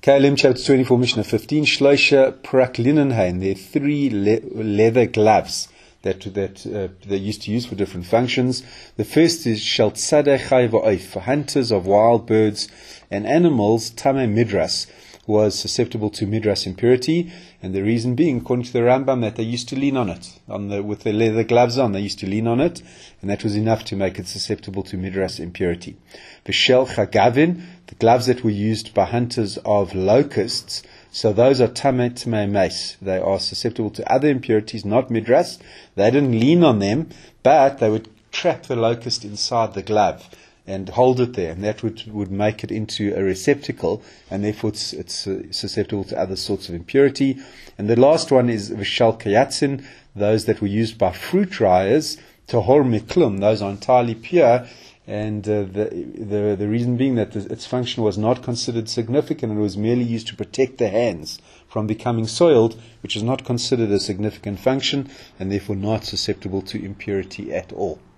KLM chapter 24, Mishnah 15, Shloisha Praklinenhain. There are three leather gloves that they used to use for different functions. The first is Shaltzadeh Chai Va'oif, for hunters of wild birds and animals. Tameh Midras was susceptible to Midras impurity, and the reason being, according to the Rambam, that they used to lean on it, with the leather gloves on, they used to lean on it, and that was enough to make it susceptible to Midras impurity. V'shel Chagavin, the gloves that were used by hunters of locusts, so those are Tameh Mace. They are susceptible to other impurities, not Midras. They didn't lean on them, but they would trap the locust inside the glove and hold it there, and that would make it into a receptacle, and therefore it's susceptible to other sorts of impurity. And the last one is Vishal Kayatzin, those that were used by fruit dryers, Tahor Miklum, those are entirely pure, and the reason being that its function was not considered significant, and it was merely used to protect the hands from becoming soiled, which is not considered a significant function, and therefore not susceptible to impurity at all.